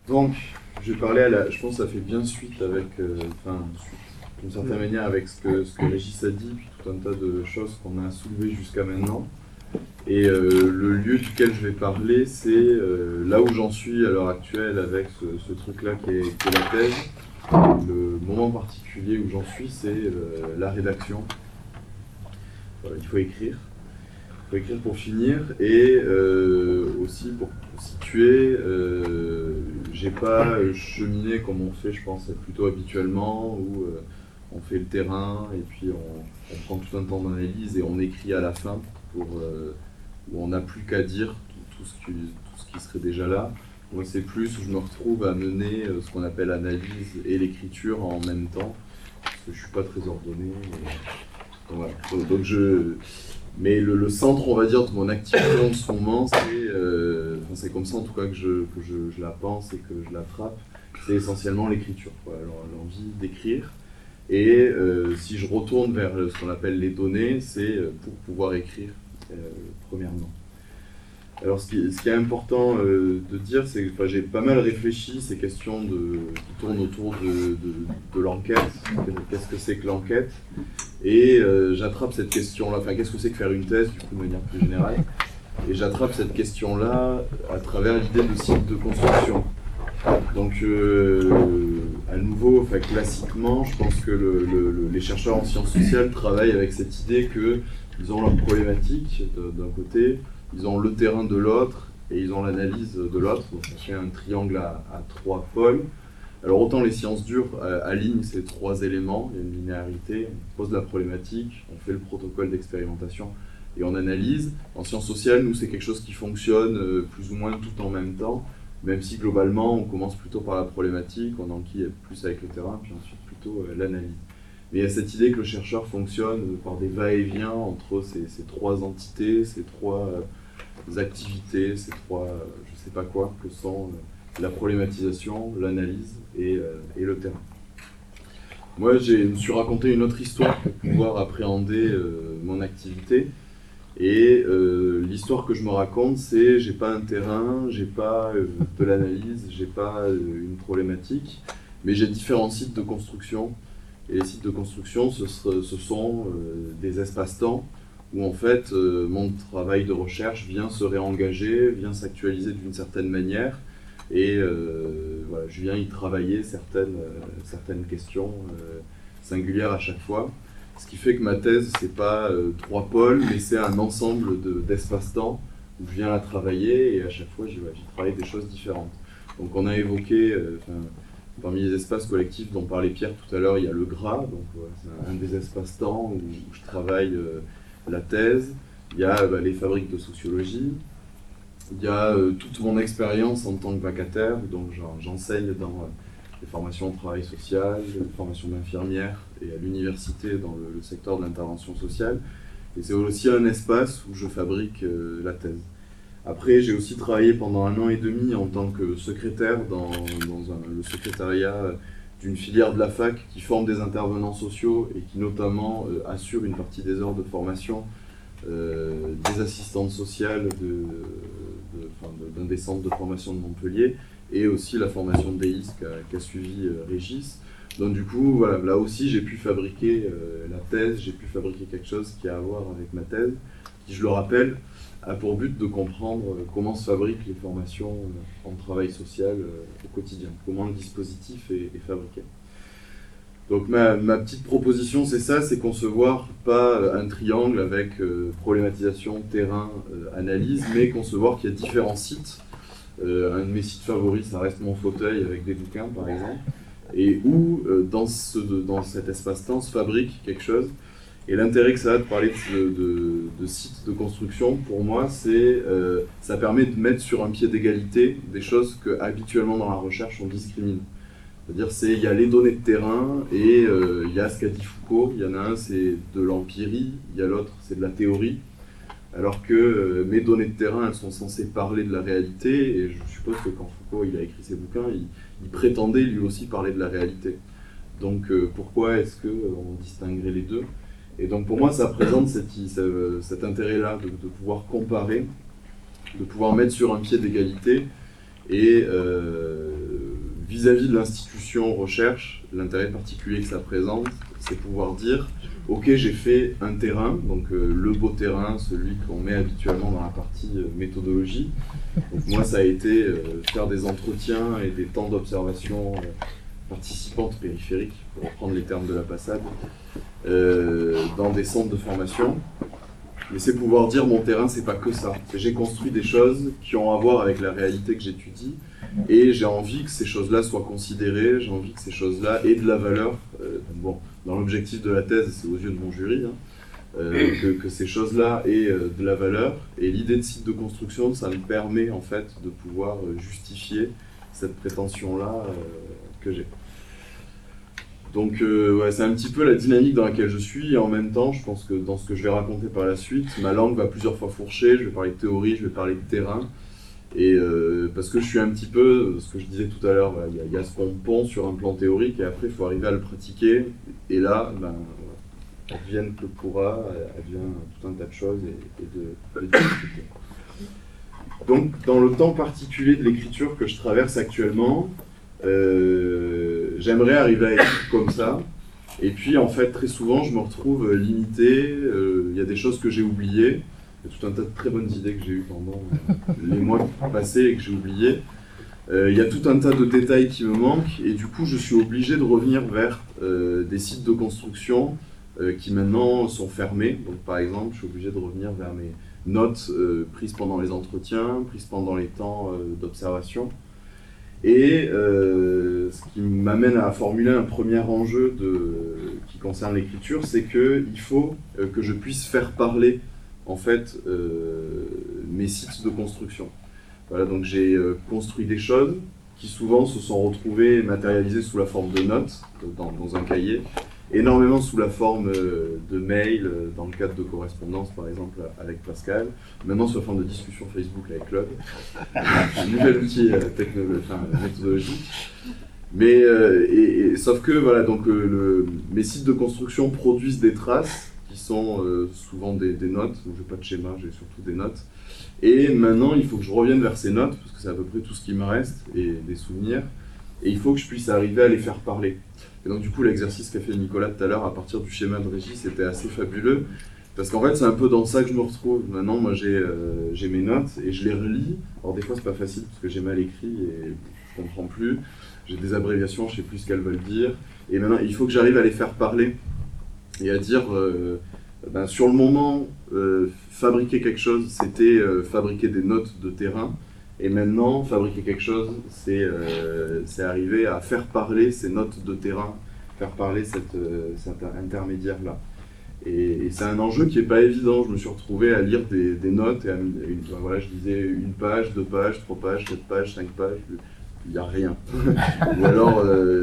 Donc, je vais parler je pense que ça fait bien suite avec, suite, d'une certaine manière avec ce que Régis a dit, puis tout un tas de choses qu'on a soulevées jusqu'à maintenant. Et le lieu duquel je vais parler, c'est là où j'en suis à l'heure actuelle avec ce truc-là qui est la thèse. Le moment particulier où j'en suis, c'est la rédaction. Voilà, il faut écrire. Il faut écrire pour finir. Et aussi pour situer, j'ai pas cheminé comme on fait, je pense, plutôt habituellement, où on fait le terrain et puis on prend tout un temps d'analyse et on écrit à la fin où on n'a plus qu'à dire tout ce qui serait déjà là. Moi, c'est plus où je me retrouve à mener ce qu'on appelle analyse et l'écriture en même temps, parce que je suis pas très ordonné. Donc, voilà. Mais le centre, on va dire, de mon activité en ce moment, c'est comme ça en tout cas que je la pense et que je la frappe, c'est essentiellement l'écriture, l'envie d'écrire. Et si je retourne vers ce qu'on appelle les données, c'est pour pouvoir écrire, premièrement. Alors ce qui est important de dire, c'est que j'ai pas mal réfléchi ces questions qui tournent autour de l'enquête. Qu'est-ce que c'est que l'enquête? Et j'attrape cette question-là, qu'est-ce que c'est que faire une thèse, du coup, de manière plus générale? Et j'attrape cette question-là à travers l'idée de site de construction. Donc, à nouveau, classiquement, je pense que les chercheurs en sciences sociales travaillent avec cette idée qu'ils ont leur problématique d'un côté, ils ont le terrain de l'autre et ils ont l'analyse de l'autre. Donc, ça fait un triangle à trois pôles. Alors, autant les sciences dures alignent ces trois éléments, il y a une linéarité, on pose la problématique, on fait le protocole d'expérimentation et on analyse. En sciences sociales, nous, c'est quelque chose qui fonctionne plus ou moins tout en même temps. Même si globalement, on commence plutôt par la problématique, on enquille plus avec le terrain, puis ensuite plutôt l'analyse. Mais il y a cette idée que le chercheur fonctionne par des va-et-vient entre ces trois entités, ces trois activités, ces trois je ne sais pas quoi, que sont la problématisation, l'analyse et le terrain. Moi, je me suis raconté une autre histoire pour pouvoir appréhender mon activité. Et l'histoire que je me raconte, c'est j'ai pas un terrain, j'ai pas de l'analyse, j'ai pas une problématique, mais j'ai différents sites de construction. Et les sites de construction, ce sont des espaces-temps où en fait mon travail de recherche vient se réengager, vient s'actualiser d'une certaine manière. Et voilà, je viens y travailler certaines questions singulières à chaque fois. Ce qui fait que ma thèse, c'est pas trois pôles, mais c'est un ensemble d'espace-temps où je viens à travailler et à chaque fois, j'y travaille des choses différentes. Donc on a évoqué, parmi les espaces collectifs dont parlait Pierre tout à l'heure, il y a le GRA, donc c'est un des espaces-temps où je travaille la thèse. Il y a les fabriques de sociologie. Il y a toute mon expérience en tant que vacataire, donc j'enseigne dans les formations de travail social, les formations d'infirmière et à l'université dans le secteur de l'intervention sociale. Et c'est aussi un espace où je fabrique la thèse. Après, j'ai aussi travaillé pendant 1 an et demi en tant que secrétaire dans le secrétariat d'une filière de la fac qui forme des intervenants sociaux et qui notamment assure une partie des heures de formation des assistantes sociales d'un des centres de formation de Montpellier et aussi la formation de DEIS qu'a suivi Régis. Donc du coup, voilà, là aussi j'ai pu fabriquer la thèse, j'ai pu fabriquer quelque chose qui a à voir avec ma thèse, qui, je le rappelle, a pour but de comprendre comment se fabriquent les formations en travail social au quotidien, comment le dispositif est fabriqué. Donc ma petite proposition, c'est ça, c'est concevoir pas un triangle avec problématisation, terrain, analyse, mais concevoir qu'il y a différents sites. Un de mes sites favoris, ça reste mon fauteuil avec des bouquins, par exemple, et où, dans cet espace-temps, se fabrique quelque chose. Et l'intérêt que ça a de parler de sites de construction, pour moi, c'est ça permet de mettre sur un pied d'égalité des choses que habituellement dans la recherche on discrimine. C'est-à-dire il y a les données de terrain et il y a ce qu'a dit Foucault. Il y en a un, c'est de l'empirie, il y a l'autre, c'est de la théorie. Alors que mes données de terrain, elles sont censées parler de la réalité, et je suppose que quand Foucault il a écrit ses bouquins, il prétendait lui aussi parler de la réalité. Donc pourquoi est-ce qu'on distinguerait les deux? Et donc pour moi, ça présente cet intérêt-là de pouvoir comparer, de pouvoir mettre sur un pied d'égalité et vis-à-vis de l'institution recherche, l'intérêt particulier que ça présente, c'est pouvoir dire ok, j'ai fait un terrain, donc le beau terrain, celui qu'on met habituellement dans la partie méthodologie. Donc moi, ça a été faire des entretiens et des temps d'observation participantes périphériques, pour reprendre les termes de la Passade, dans des centres de formation. Mais c'est pouvoir dire mon terrain, c'est pas que ça. J'ai construit des choses qui ont à voir avec la réalité que j'étudie, et j'ai envie que ces choses-là soient considérées, j'ai envie que ces choses-là aient de la valeur. Bon, dans l'objectif de la thèse, c'est aux yeux de mon jury, que ces choses-là aient de la valeur. Et l'idée de site de construction, ça me permet en fait de pouvoir justifier cette prétention-là que j'ai. Donc ouais, c'est un petit peu la dynamique dans laquelle je suis, et en même temps, je pense que dans ce que je vais raconter par la suite, ma langue va plusieurs fois fourcher, je vais parler de théorie, je vais parler de terrain, et parce que je suis un petit peu, ce que je disais tout à l'heure, voilà, il y a ce qu'on pond sur un plan théorique, et après il faut arriver à le pratiquer, et là, advienne que pourra, advient tout un tas de choses et de difficultés. Donc dans le temps particulier de l'écriture que je traverse actuellement, j'aimerais arriver à écrire comme ça, et puis en fait très souvent je me retrouve limité, il y a des choses que j'ai oubliées, il y a tout un tas de très bonnes idées que j'ai eues pendant les mois passés et que j'ai oubliées, il y a tout un tas de détails qui me manquent, et du coup je suis obligé de revenir vers des sites de construction qui maintenant sont fermés. Donc par exemple je suis obligé de revenir vers mes notes prises pendant les entretiens, prises pendant les temps d'observation. Et ce qui m'amène à formuler un premier enjeu qui concerne l'écriture, c'est qu'il faut que je puisse faire parler en fait mes sites de construction. Voilà, donc j'ai construit des choses qui souvent se sont retrouvées matérialisées sous la forme de notes dans un cahier, énormément sous la forme de mails dans le cadre de correspondance par exemple avec Pascal, maintenant sous la forme de discussion Facebook avec Claude, un nouvel outil méthodologique. Mais sauf que voilà, donc mes sites de construction produisent des traces qui sont souvent des notes, donc j'ai pas de schéma, j'ai surtout des notes. Et maintenant il faut que je revienne vers ces notes, parce que c'est à peu près tout ce qui me reste, et des souvenirs, et il faut que je puisse arriver à les faire parler. Et donc du coup l'exercice qu'a fait Nicolas tout à l'heure à partir du schéma de Régis c'était assez fabuleux, parce qu'en fait c'est un peu dans ça que je me retrouve. Maintenant moi j'ai mes notes et je les relis, alors des fois c'est pas facile parce que j'ai mal écrit et je comprends plus, j'ai des abréviations, je sais plus ce qu'elles veulent dire, et maintenant il faut que j'arrive à les faire parler et à dire sur le moment fabriquer quelque chose c'était fabriquer des notes de terrain. Et maintenant, fabriquer quelque chose, c'est arriver à faire parler ces notes de terrain, faire parler cet intermédiaire-là. Et c'est un enjeu qui n'est pas évident. Je me suis retrouvé à lire des notes, et voilà, je disais une page, 2 pages, 3 pages, 4 pages, 5 pages, il n'y a rien. Ou alors,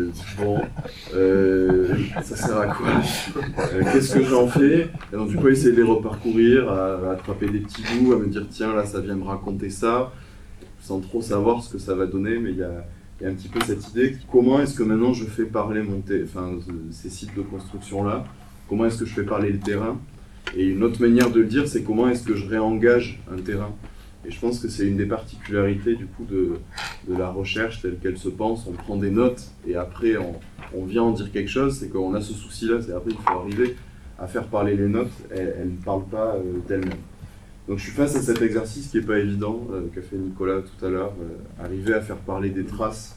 ça sert à quoi? Qu'est-ce que j'en fais? Et donc du coup, essayer de les reparcourir, à attraper des petits bouts, à me dire tiens, là, ça vient me raconter ça, sans trop savoir ce que ça va donner, mais il y a un petit peu cette idée, comment est-ce que maintenant je fais parler ces sites de construction-là, comment est-ce que je fais parler le terrain, et une autre manière de le dire, c'est comment est-ce que je réengage un terrain. Et je pense que c'est une des particularités du coup de la recherche telle qu'elle se pense, on prend des notes, et après on vient en dire quelque chose, c'est qu'on a ce souci-là, c'est après il faut arriver à faire parler les notes, elles ne parlent pas d'elles-mêmes. Donc je suis face à cet exercice qui n'est pas évident, qu'a fait Nicolas tout à l'heure, arriver à faire parler des traces.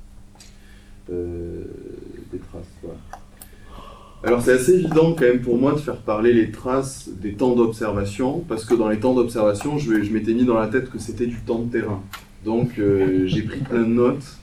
Voilà. Alors c'est assez évident quand même pour moi de faire parler les traces des temps d'observation, parce que dans les temps d'observation, je m'étais mis dans la tête que c'était du temps de terrain. Donc j'ai pris plein de notes,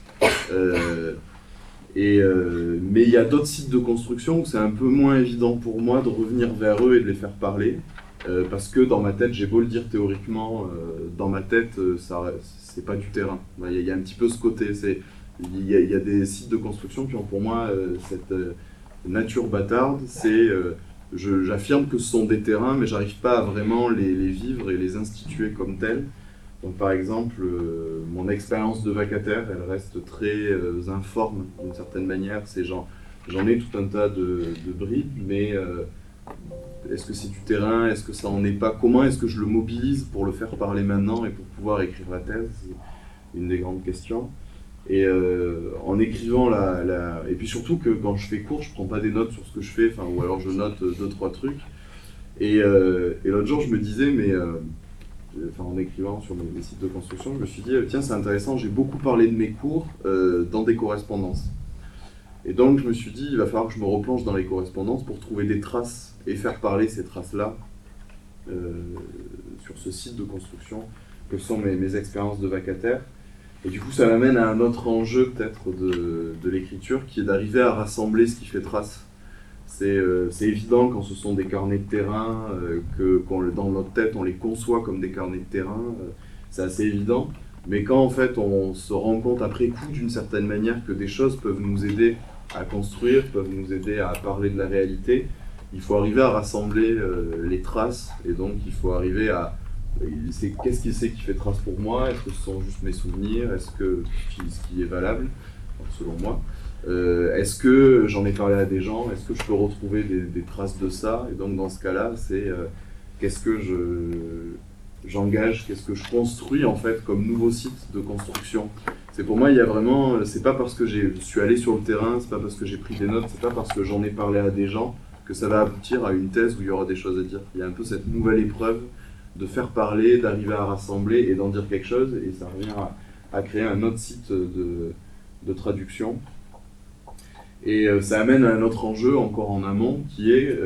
mais il y a d'autres sites de construction où c'est un peu moins évident pour moi de revenir vers eux et de les faire parler. Parce que dans ma tête, j'ai beau le dire théoriquement, dans ma tête, c'est pas du terrain. Il y a un petit peu ce côté. Il y a des sites de construction qui ont pour moi cette nature bâtarde. J'affirme que ce sont des terrains, mais j'arrive pas à vraiment les vivre et les instituer comme tels. Donc par exemple, mon expérience de vacataire, elle reste très informe d'une certaine manière. J'en ai tout un tas de bribes, mais est-ce que c'est du terrain? Est-ce que ça en est pas? Comment est-ce que je le mobilise pour le faire parler maintenant et pour pouvoir écrire la thèse? C'est une des grandes questions. Et en écrivant et puis surtout que quand je fais cours, je prends pas des notes sur ce que je fais, ou alors je note deux, trois trucs. Et l'autre jour, je me disais, en écrivant sur mes sites de construction, je me suis dit, tiens, c'est intéressant, j'ai beaucoup parlé de mes cours dans des correspondances. Et donc, je me suis dit, il va falloir que je me replonge dans les correspondances pour trouver des traces et faire parler ces traces-là sur ce site de construction que sont mes expériences de vacataire. Et du coup, ça m'amène à un autre enjeu peut-être de l'écriture, qui est d'arriver à rassembler ce qui fait trace. C'est évident quand ce sont des carnets de terrain, dans notre tête on les conçoit comme des carnets de terrain, c'est assez évident. Mais quand en fait on se rend compte après coup d'une certaine manière que des choses peuvent nous aider à construire, peuvent nous aider à parler de la réalité, il faut arriver à rassembler les traces, et donc il faut arriver à... Qu'est-ce qui c'est qui fait trace pour moi? Est-ce que ce sont juste mes souvenirs? Est-ce que ce qui est valable, selon moi? Est-ce que j'en ai parlé à des gens? Est-ce que je peux retrouver des traces de ça? Et donc dans ce cas-là, c'est qu'est-ce que j'engage, qu'est-ce que je construis en fait comme nouveau site de construction? C'est pour moi, il y a vraiment, c'est pas parce que je suis allé sur le terrain, c'est pas parce que j'ai pris des notes, c'est pas parce que j'en ai parlé à des gens que ça va aboutir à une thèse où il y aura des choses à dire. Il y a un peu cette nouvelle épreuve de faire parler, d'arriver à rassembler et d'en dire quelque chose, et ça revient à créer un autre site de traduction. Et ça amène à un autre enjeu encore en amont qui est,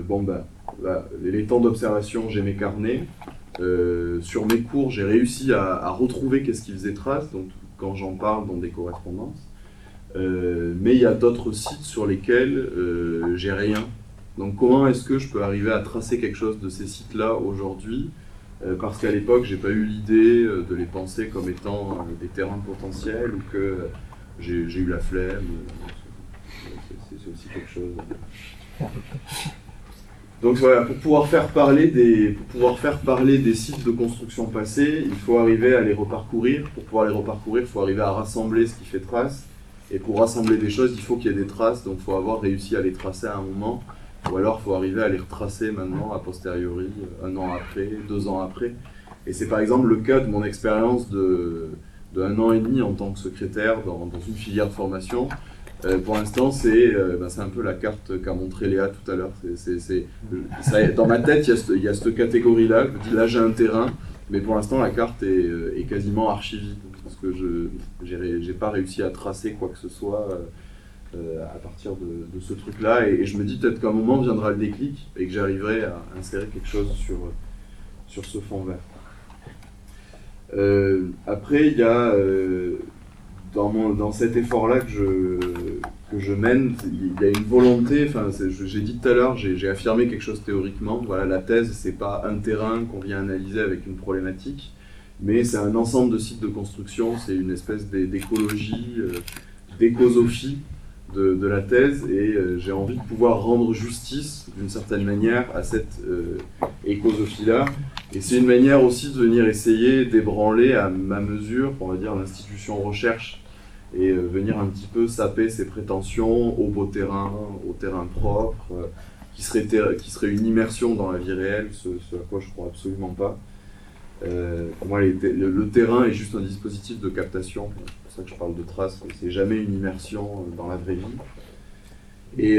les temps d'observation, j'ai mes carnets. Sur mes cours, j'ai réussi à retrouver qu'est-ce qui faisait trace, donc quand j'en parle dans des correspondances. Mais il y a d'autres sites sur lesquels j'ai rien. Donc comment est-ce que je peux arriver à tracer quelque chose de ces sites-là aujourd'hui, parce qu'à l'époque, j'ai pas eu l'idée de les penser comme étant des terrains potentiels, ou que j'ai eu la flemme. C'est aussi quelque chose. Donc voilà, pour pouvoir faire parler des sites de construction passés, il faut arriver à les reparcourir. Pour pouvoir les reparcourir, il faut arriver à rassembler ce qui fait trace. Et pour rassembler des choses, il faut qu'il y ait des traces, donc il faut avoir réussi à les tracer à un moment. Ou alors il faut arriver à les retracer maintenant, a posteriori, 1 an après, 2 ans après. Et c'est par exemple le cas de mon expérience de 1 an et demi en tant que secrétaire dans une filière de formation. Pour l'instant, c'est un peu la carte qu'a montré Léa tout à l'heure. Dans ma tête, il y a cette catégorie-là. Je me dis, là, j'ai un terrain, mais pour l'instant, la carte est quasiment archivée. Parce que je n'ai pas réussi à tracer quoi que ce soit à partir de ce truc-là. Et je me dis peut-être qu'à un moment viendra le déclic et que j'arriverai à insérer quelque chose sur ce fond vert. Après, il y a... dans cet effort-là que je mène, il y a une volonté, j'ai dit tout à l'heure, j'ai affirmé quelque chose théoriquement. Voilà, la thèse, c'est pas un terrain qu'on vient analyser avec une problématique, mais c'est un ensemble de sites de construction, c'est une espèce d'écologie, d'écosophie de la thèse, et j'ai envie de pouvoir rendre justice, d'une certaine manière, à cette écosophie-là. Et c'est une manière aussi de venir essayer d'ébranler à ma mesure, on va dire, l'institution recherche, et venir un petit peu saper ses prétentions au beau terrain, au terrain propre, qui serait une immersion dans la vie réelle, ce à quoi je ne crois absolument pas. Pour moi, le terrain est juste un dispositif de captation, c'est pour ça que je parle de traces, c'est jamais une immersion dans la vraie vie.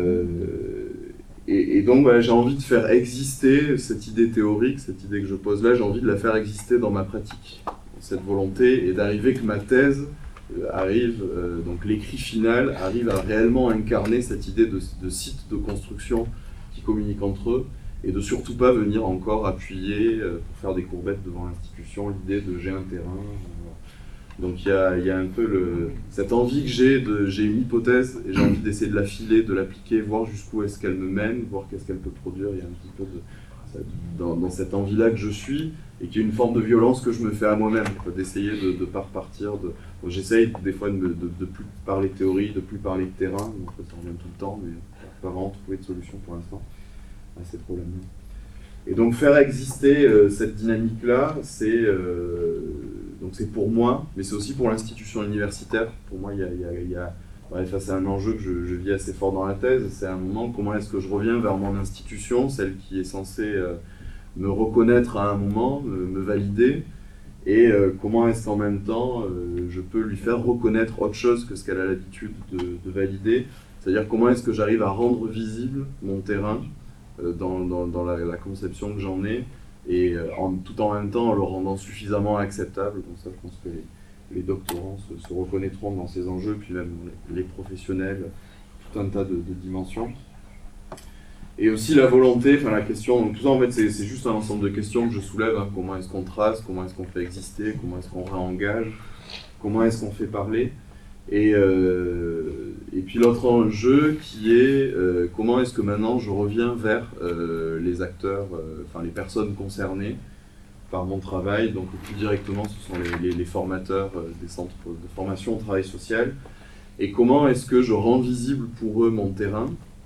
Et donc j'ai envie de faire exister cette idée théorique, cette idée que je pose là, j'ai envie de la faire exister dans ma pratique, cette volonté, et d'arriver que ma thèse donc l'écrit final arrive à réellement incarner cette idée de site de construction qui communiquent entre eux, et de surtout pas venir encore appuyer pour faire des courbettes devant l'institution l'idée de j'ai un terrain. Donc il y a un peu cette envie que j'ai une hypothèse et j'ai envie d'essayer de la filer, de l'appliquer, voir jusqu'où est-ce qu'elle me mène, voir qu'est-ce qu'elle peut produire. Il y a un petit peu dans cette envie-là que je suis, et qui est une forme de violence que je me fais à moi-même, d'essayer de ne pas repartir. J'essaye des fois de plus parler théorie, de plus parler de terrain, donc ça revient tout le temps, mais pas vraiment trouver de solution pour l'instant à ces problèmes-là. Et donc faire exister cette dynamique-là, c'est pour moi, mais c'est aussi pour l'institution universitaire. Pour moi, c'est un enjeu que je vis assez fort dans la thèse. C'est un moment, comment est-ce que je reviens vers mon institution, celle qui est censée me reconnaître à un moment, me valider, et comment est-ce qu'en même temps je peux lui faire reconnaître autre chose que ce qu'elle a l'habitude de valider, c'est-à-dire comment est-ce que j'arrive à rendre visible mon terrain dans la conception que j'en ai, et tout en même temps en le rendant suffisamment acceptable. Comme ça, je pense que les doctorants se reconnaîtront dans ces enjeux, puis même les professionnels, tout un tas de dimensions. Et aussi la volonté, enfin la question, donc tout ça en fait c'est juste un ensemble de questions que je soulève, hein. Comment est-ce qu'on trace, comment est-ce qu'on fait exister, comment est-ce qu'on réengage, comment est-ce qu'on fait parler, et puis l'autre enjeu qui est comment est-ce que maintenant je reviens vers les acteurs, enfin les personnes concernées par mon travail, donc plus directement ce sont les formateurs des centres de formation au travail social, et comment est-ce que je rends visible pour eux mon terrain.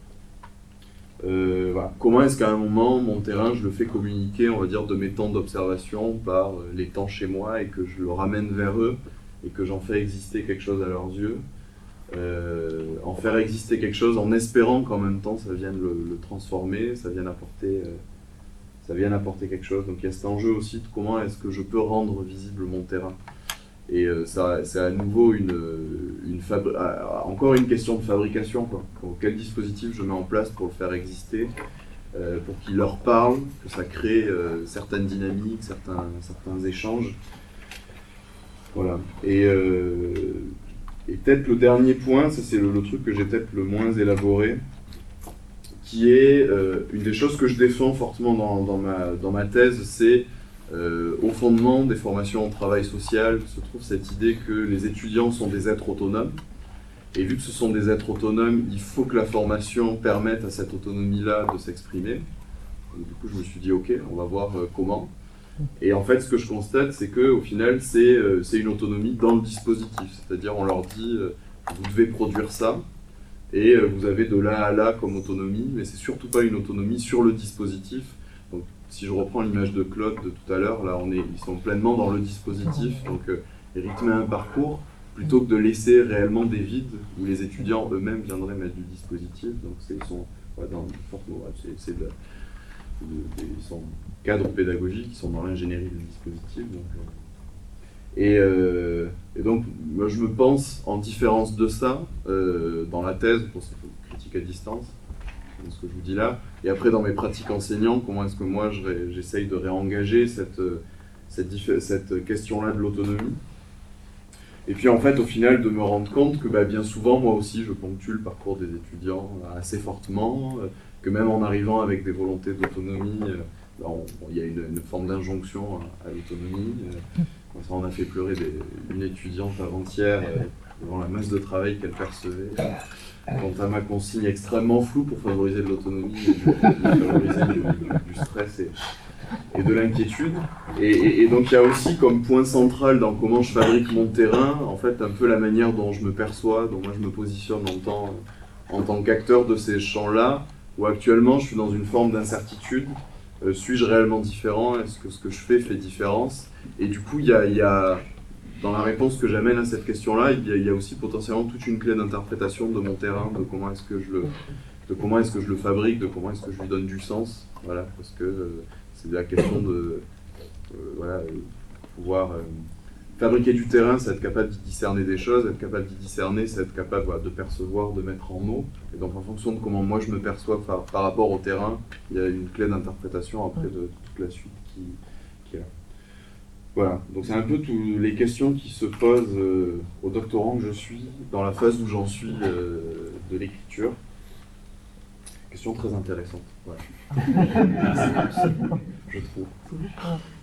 Voilà. Comment est-ce qu'à un moment, mon terrain, je le fais communiquer, on va dire, de mes temps d'observation par les temps chez moi, et que je le ramène vers eux, et que j'en fais exister quelque chose à leurs yeux. En faire exister quelque chose en espérant qu'en même temps, ça vienne le transformer, ça vienne apporter quelque chose. Donc il y a cet enjeu aussi de comment est-ce que je peux rendre visible mon terrain. Et ça, c'est à nouveau encore une question de fabrication, quoi. Quel dispositif je mets en place pour le faire exister, pour qu'il leur parle, que ça crée certaines dynamiques, certains échanges. Voilà. Et peut-être le dernier point, ça c'est le truc que j'ai peut-être le moins élaboré, qui est une des choses que je défends fortement dans ma thèse, c'est au fondement des formations en travail social se trouve cette idée que les étudiants sont des êtres autonomes, et vu que ce sont des êtres autonomes, il faut que la formation permette à cette autonomie-là de s'exprimer. Donc, du coup, je me suis dit, ok, on va voir comment. Et en fait, ce que je constate, c'est qu'au final, c'est une autonomie dans le dispositif, c'est-à-dire on leur dit, vous devez produire ça, et vous avez de là à là comme autonomie, mais c'est surtout pas une autonomie sur le dispositif. Donc, si je reprends l'image de Claude de tout à l'heure, là ils sont pleinement dans le dispositif, donc rythmer un parcours, plutôt que de laisser réellement des vides où les étudiants eux-mêmes viendraient mettre du dispositif. Donc ils sont dans ils sont cadres pédagogiques, ils sont dans l'ingénierie du dispositif. Et donc moi je me pense en différence de ça dans la thèse pour cette critique à distance, ce que je vous dis là, et après dans mes pratiques enseignantes, comment est-ce que moi j'essaye de réengager cette question-là de l'autonomie. Et puis en fait au final de me rendre compte que bien souvent moi aussi je ponctue le parcours des étudiants assez fortement, que même en arrivant avec des volontés d'autonomie, il y a une forme d'injonction à l'autonomie. Ça en a fait pleurer une étudiante avant-hier devant la masse de travail qu'elle percevait. Quant à ma consigne extrêmement floue pour favoriser de l'autonomie, favoriser du stress et de l'inquiétude. Et donc il y a aussi comme point central dans comment je fabrique mon terrain, en fait un peu la manière dont je me perçois, dont moi je me positionne en tant qu'acteur de ces champs-là, où actuellement je suis dans une forme d'incertitude. Suis-je réellement différent? Est-ce que ce que je fais différence? Et du coup, il y a dans la réponse que j'amène à cette question-là, il y a aussi potentiellement toute une clé d'interprétation de mon terrain, de comment est-ce que je le fabrique, de comment est-ce que je lui donne du sens. Voilà, parce que c'est la question de pouvoir fabriquer du terrain, c'est être capable d'y discerner des choses, être capable d'y discerner, c'est être capable de percevoir, de mettre en mots. Et donc en fonction de comment moi je me perçois par rapport au terrain, il y a une clé d'interprétation après de toute la suite qui est là. Voilà, donc c'est un peu toutes les questions qui se posent au doctorant que je suis, dans la phase où j'en suis de l'écriture. Question très intéressante, voilà. Je trouve.